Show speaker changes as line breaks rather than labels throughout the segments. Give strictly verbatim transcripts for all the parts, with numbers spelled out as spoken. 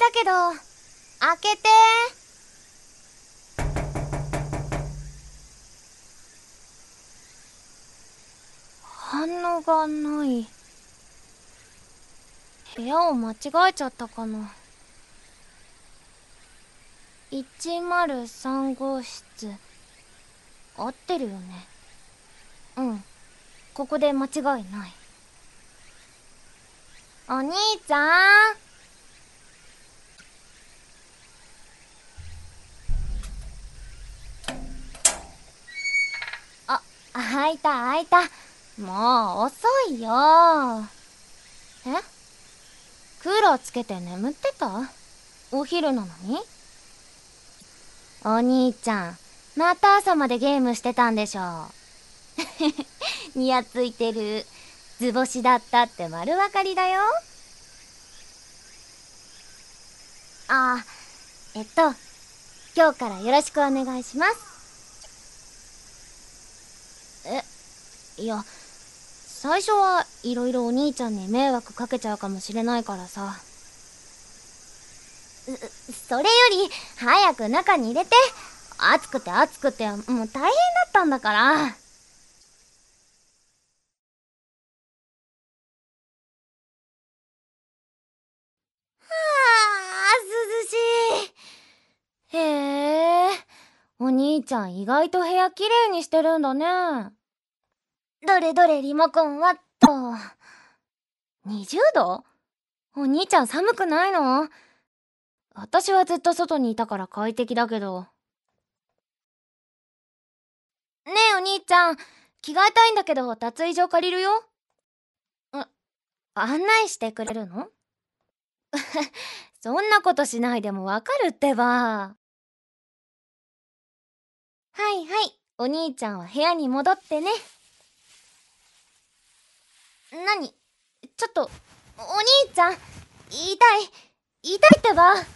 だけど、開けて。反応がない。部屋を間違えちゃったかな。いちまるさん号室。合ってるよね。うん、ここで間違いない。お兄ちゃん。あ、開いた開いた。もう遅いよ。え、クーラーつけて眠ってた？お昼なのに？お兄ちゃん、また朝までゲームしてたんでしょ。にやついてる。図星だったって丸分かりだよ。あ、えっと今日からよろしくお願いします。え、いや、最初はいろいろお兄ちゃんに迷惑かけちゃうかもしれないからさ。それより早く中に入れて。暑くて暑くてもう大変だったんだから。はあ、涼しい。へえ、お兄ちゃん意外と部屋きれいにしてるんだね。どれどれリモコンはっと。にじゅうど？お兄ちゃん寒くないの？私はずっと外にいたから快適だけど。ねえお兄ちゃん、着替えたいんだけど脱衣所借りるよ。ん、案内してくれるの？そんなことしないでもわかるってば。はいはい、お兄ちゃんは部屋に戻ってね。なに？ちょっと、お兄ちゃん、言いたい、言いたいってば。離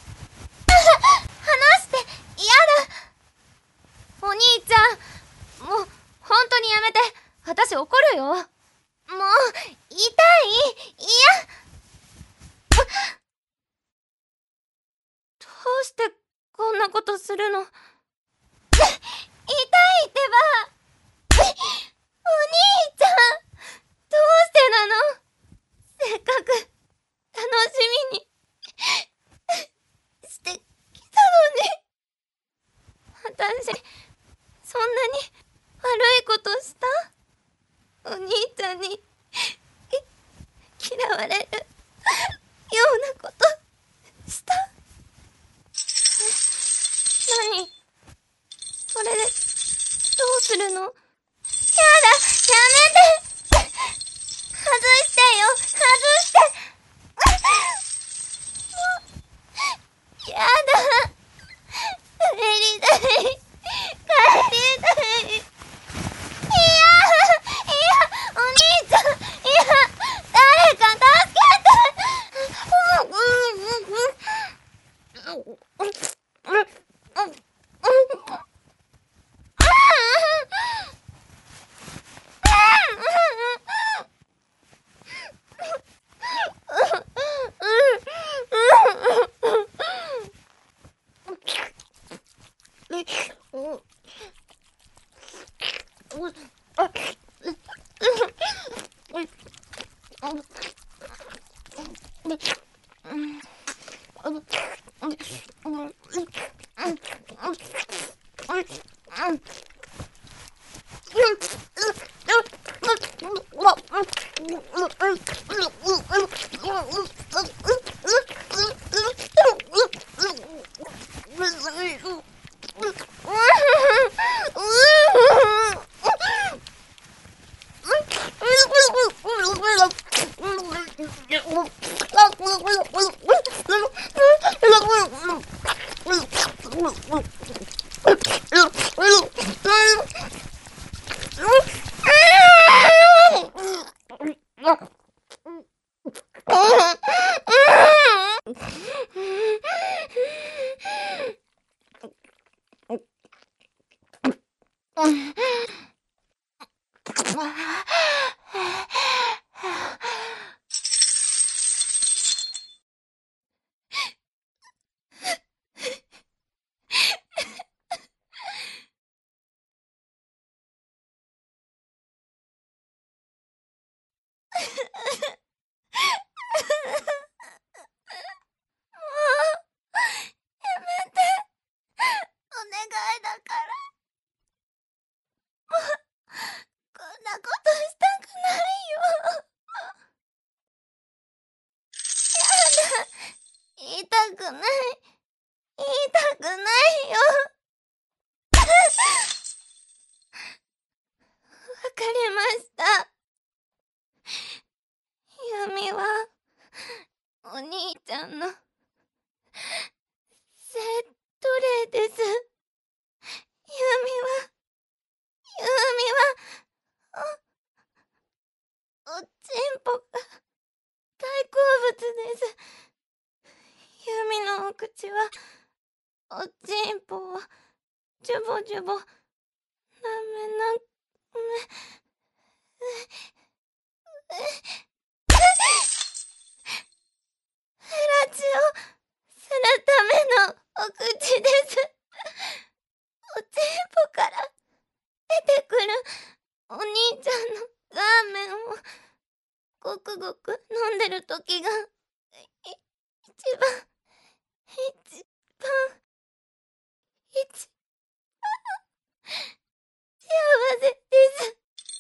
して、嫌だ。お兄ちゃん、もう、本当にやめて。私怒るよ。もう、痛い、嫌。どうしてこんなことするの？痛いってば。お兄ちゃん、どうしてなの？せっかく楽しみにしてきたのに。私そんなに悪いことした？お兄ちゃんに嫌われるようなことした？え、何？それでどうするの？やだ、やめて。外してよ、外して。もう、やだ。帰りたい、帰りたい。いや、いや、お兄ちゃん、いや、誰か助けて。 口はおちんぽをジュボジュボ舐めなフラチをするためのお口です。おちんぽから出てくるお兄ちゃんのラーメンをごくごく飲んでる時がい一番一番一幸せです。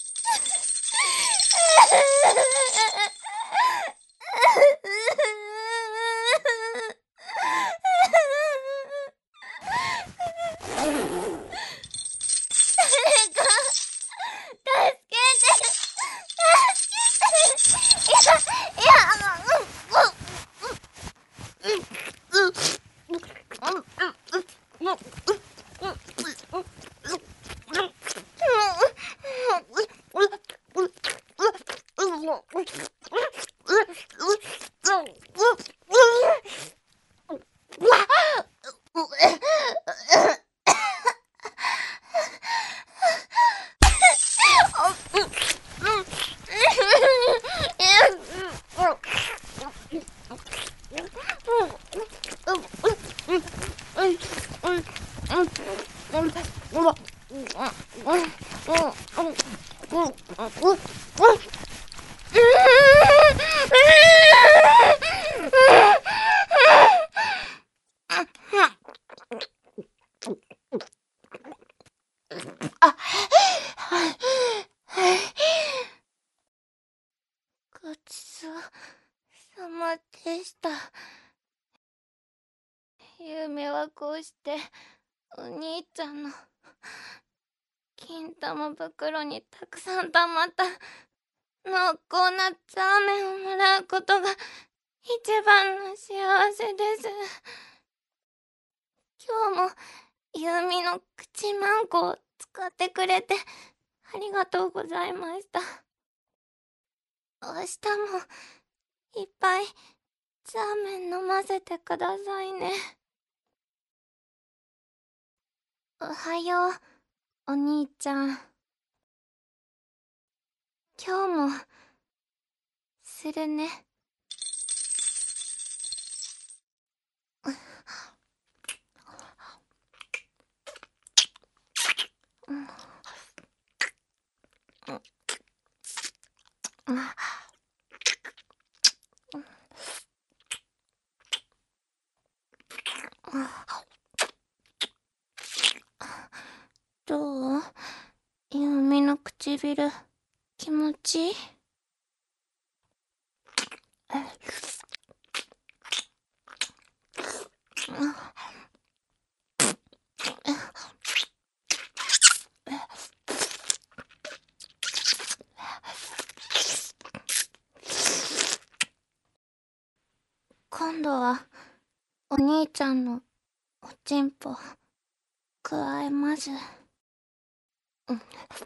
ごちそうさまでした。夢はこうしてお兄ちゃんの金玉袋にたくさん溜まった濃厚なラーメンをもらうことが一番の幸せです。今日もゆみの口マンコを使ってくれてありがとうございました。明日もいっぱいラーメン飲ませてくださいね。おはよう、お兄ちゃん。今日もするね。どう？ゆみの唇気持ちいい？今度はお兄ちゃんのおちんぽくわえます。うん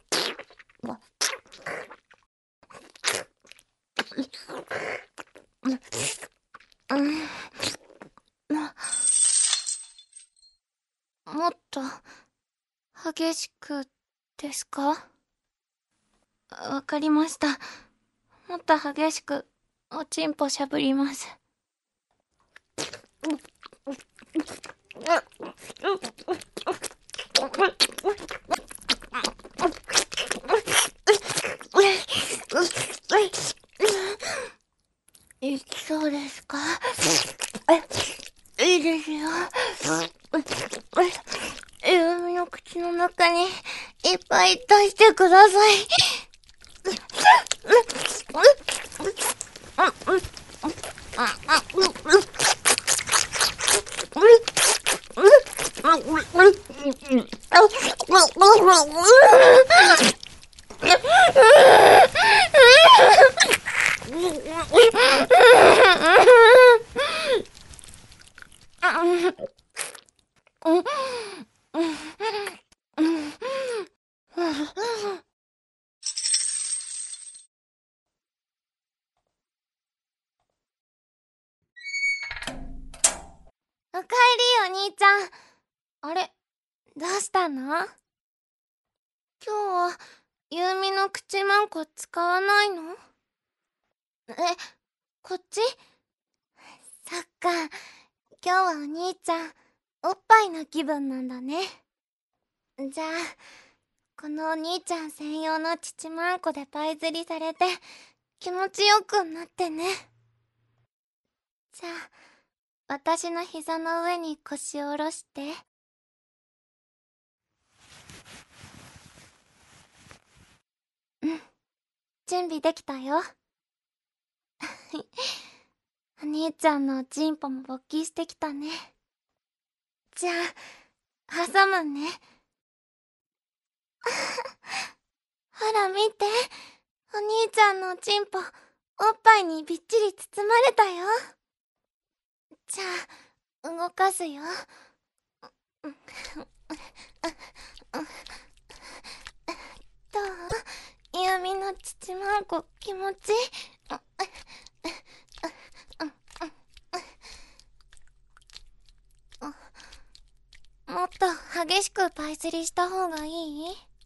もっと激しくですか？わかりました。もっと激しくおちんぽしゃぶります。いきそうですか？いいですよ。ゆみの口の中にいっぱい出してください。おかえりお兄ちゃん。あれ、どうしたの？今日は、ゆうみの口マンコ使わないの？え、こっち？そっか、今日はお兄ちゃん、おっぱいの気分なんだね。じゃあ、このお兄ちゃん専用の乳マンコでパイ釣りされて、気持ちよくなってね。じゃあ、私の膝の上に腰を下ろして。うん、準備できたよ。お兄ちゃんのチンポも勃起してきたね。じゃあ、挟むね。ほら見て、お兄ちゃんのチンポ、おっぱいにびっちり包まれたよ。じゃあ、動かすよ。どう？ゆうみの乳マンコ気持ちいい？もっと激しくパイ釣りした方がいい？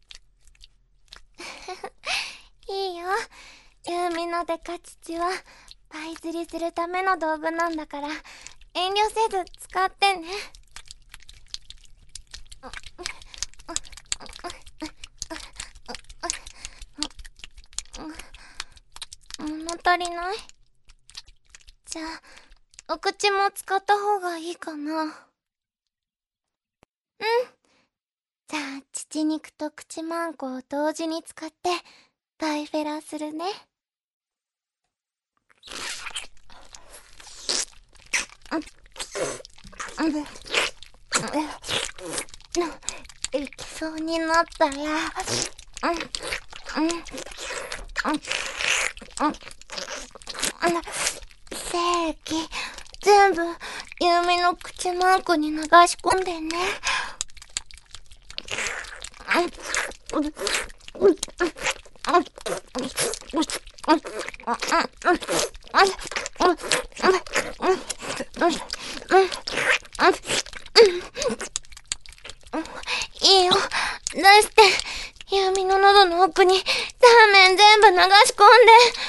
いいよ。ゆうみのデカ乳はパイ釣りするための道具なんだから、遠慮せず使ってね。物足りない？じゃあ、お口も使った方がいいかな。うん。じゃあ、乳肉と口マンコを同時に使って、パイフェラするね。いきそうになったら、うん、うん、うん、精液、全部、ゆうみの口マンコに流し込んでね。いいよ。出して、ゆうみの喉の奥に、ラーメン全部流し込んで。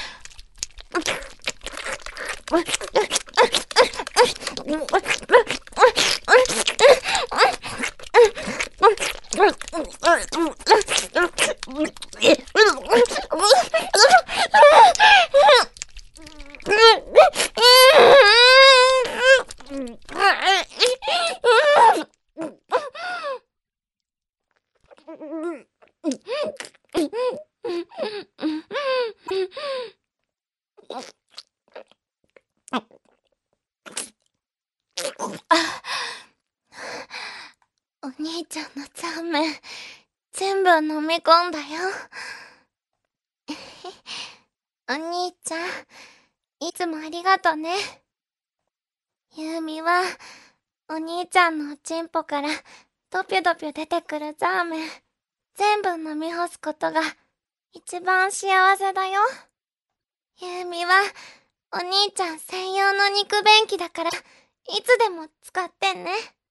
お兄ちゃんのチャーメン、全部飲み込んだよ。お兄ちゃん、いつもありがとね。ゆうみは、お兄ちゃんのおちんぽから、ドピョドピョ出てくるザーメン、全部飲み干すことが、一番幸せだよ。ゆうみは、お兄ちゃん専用の肉便器だから、いつでも使ってね。